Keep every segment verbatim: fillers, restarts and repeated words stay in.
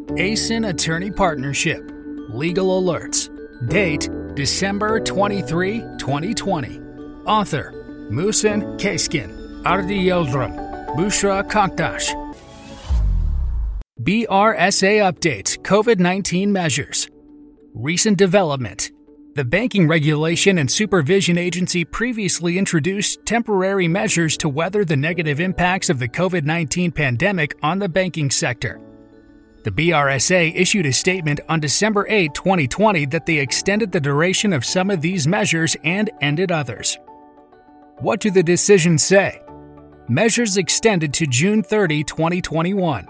A S I N Attorney Partnership. Legal Alerts. Date December twenty-third, twenty twenty. Author Muhsin Keskin, Ardi Yildirim, Bushra Kaktash. B R S A updates COVID nineteen measures. Recent development. The Banking Regulation and Supervision Agency previously introduced temporary measures to weather the negative impacts of the COVID nineteen pandemic on the banking sector. The B R S A issued a statement on December eighth, twenty twenty that they extended the duration of some of these measures and ended others. What do the decisions say? Measures extended to June thirtieth, twenty twenty-one.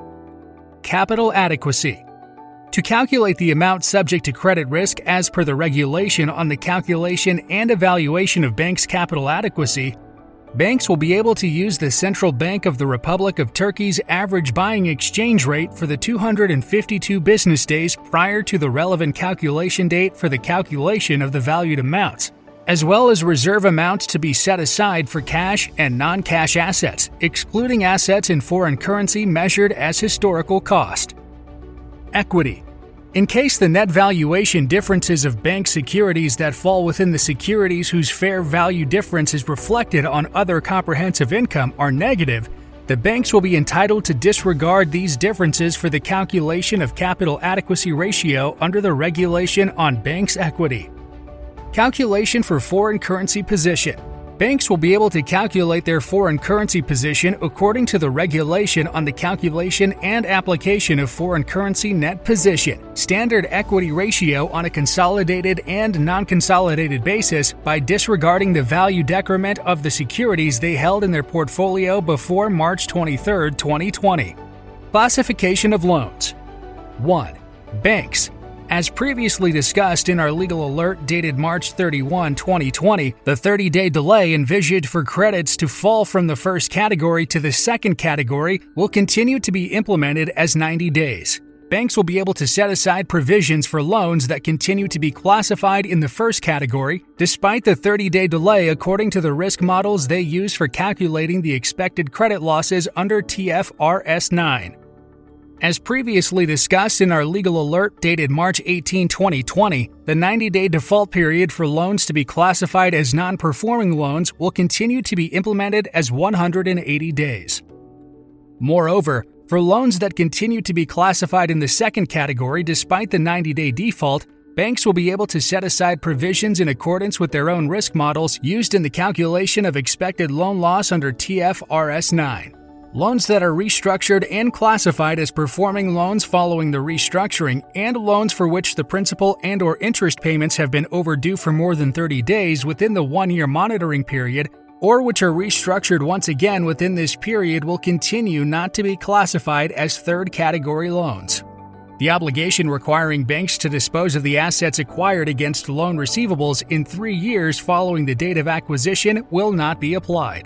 Capital adequacy. To calculate the amount subject to credit risk as per the regulation on the calculation and evaluation of banks' capital adequacy, banks will be able to use the Central Bank of the Republic of Turkey's average buying exchange rate for the two hundred fifty-two business days prior to the relevant calculation date for the calculation of the valued amounts, as well as reserve amounts to be set aside for cash and non-cash assets, excluding assets in foreign currency measured as historical cost. Equity. In case the net valuation differences of bank securities that fall within the securities whose fair value difference is reflected on other comprehensive income are negative, the banks will be entitled to disregard these differences for the calculation of capital adequacy ratio under the regulation on banks' equity. Calculation for foreign currency position. Banks will be able to calculate their foreign currency position according to the regulation on the calculation and application of foreign currency net position, standard equity ratio on a consolidated and non-consolidated basis by disregarding the value decrement of the securities they held in their portfolio before March twenty-third, twenty twenty. Classification of loans. one. Banks. As previously discussed in our legal alert dated March thirty-first, twenty twenty, the thirty-day delay envisioned for credits to fall from the first category to the second category will continue to be implemented as ninety days. Banks will be able to set aside provisions for loans that continue to be classified in the first category, despite the thirty-day delay according to the risk models they use for calculating the expected credit losses under T F R S nine. As previously discussed in our legal alert dated March eighteenth, twenty twenty, the ninety-day default period for loans to be classified as non-performing loans will continue to be implemented as one hundred eighty days. Moreover, for loans that continue to be classified in the second category despite the ninety-day default, banks will be able to set aside provisions in accordance with their own risk models used in the calculation of expected loan loss under T F R S nine. Loans that are restructured and classified as performing loans following the restructuring, and loans for which the principal and or interest payments have been overdue for more than thirty days within the one-year monitoring period, or which are restructured once again within this period will continue not to be classified as third-category loans. The obligation requiring banks to dispose of the assets acquired against loan receivables in three years following the date of acquisition will not be applied.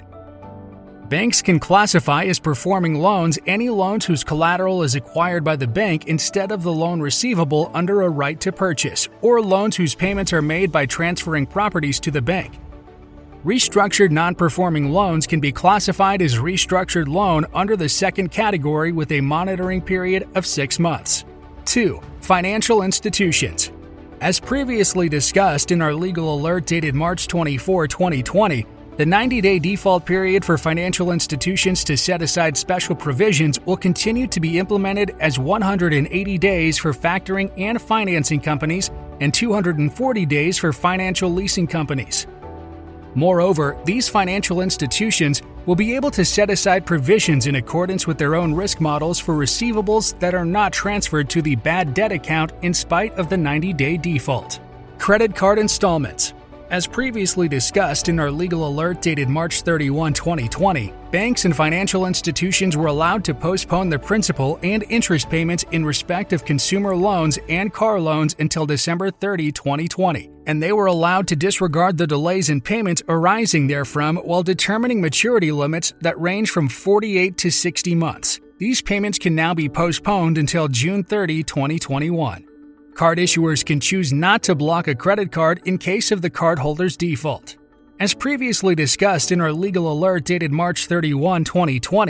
Banks can classify as performing loans any loans whose collateral is acquired by the bank instead of the loan receivable under a right to purchase, or loans whose payments are made by transferring properties to the bank. Restructured non-performing loans can be classified as restructured loan under the second category with a monitoring period of six months. two. Financial institutions. As previously discussed in our legal alert dated March twenty-fourth, twenty twenty, the ninety-day default period for financial institutions to set aside special provisions will continue to be implemented as one hundred eighty days for factoring and financing companies and two hundred forty days for financial leasing companies. Moreover, these financial institutions will be able to set aside provisions in accordance with their own risk models for receivables that are not transferred to the bad debt account in spite of the ninety-day default. Credit card installments. As previously discussed in our legal alert dated March thirty-first, twenty twenty, banks and financial institutions were allowed to postpone their principal and interest payments in respect of consumer loans and car loans until December thirtieth, twenty twenty, and they were allowed to disregard the delays in payments arising therefrom while determining maturity limits that range from forty-eight to sixty months. These payments can now be postponed until June thirtieth, twenty twenty-one. Card issuers can choose not to block a credit card in case of the cardholder's default. As previously discussed in our legal alert dated March thirty-first, twenty twenty,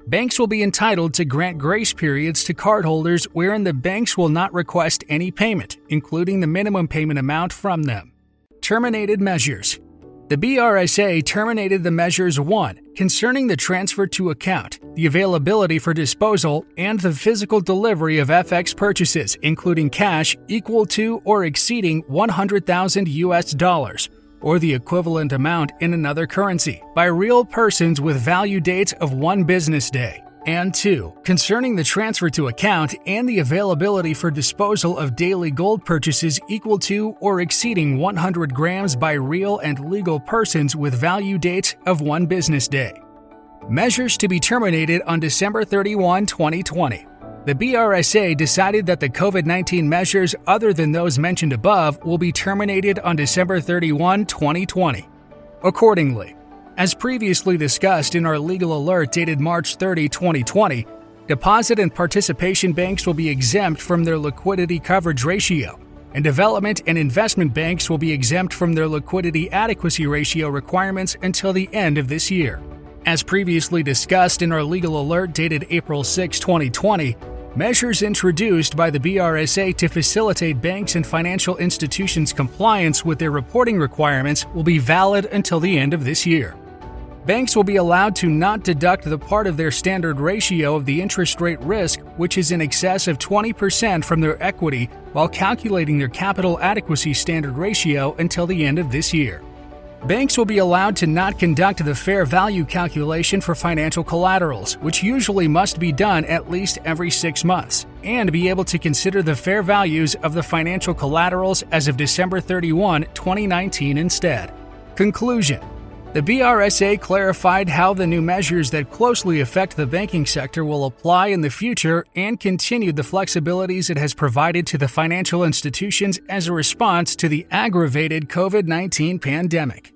Banks will be entitled to grant grace periods to cardholders wherein the banks will not request any payment, including the minimum payment amount from them. Terminated measures. The B R S A terminated the measures one concerning the transfer to account, the availability for disposal, and the physical delivery of F X purchases, including cash equal to or exceeding one hundred thousand U S dollars, or the equivalent amount in another currency, by real persons with value dates of one business day. And two, concerning the transfer to account and the availability for disposal of daily gold purchases equal to or exceeding one hundred grams by real and legal persons with value dates of one business day. Measures to be terminated on December thirty-first, twenty twenty. The B R S A decided that the COVID nineteen measures other than those mentioned above will be terminated on December thirty-first, twenty twenty. Accordingly, as previously discussed in our legal alert dated March thirtieth, twenty twenty, deposit and participation banks will be exempt from their liquidity coverage ratio, and development and investment banks will be exempt from their liquidity adequacy ratio requirements until the end of this year. As previously discussed in our legal alert dated April sixth, twenty twenty, measures introduced by the B R S A to facilitate banks and financial institutions' compliance with their reporting requirements will be valid until the end of this year. Banks will be allowed to not deduct the part of their standard ratio of the interest rate risk, which is in excess of twenty percent from their equity, while calculating their capital adequacy standard ratio until the end of this year. Banks will be allowed to not conduct the fair value calculation for financial collaterals, which usually must be done at least every six months, and be able to consider the fair values of the financial collaterals as of December thirty-first, twenty nineteen instead. Conclusion. The B R S A clarified how the new measures that closely affect the banking sector will apply in the future and continued the flexibilities it has provided to the financial institutions as a response to the aggravated COVID nineteen pandemic.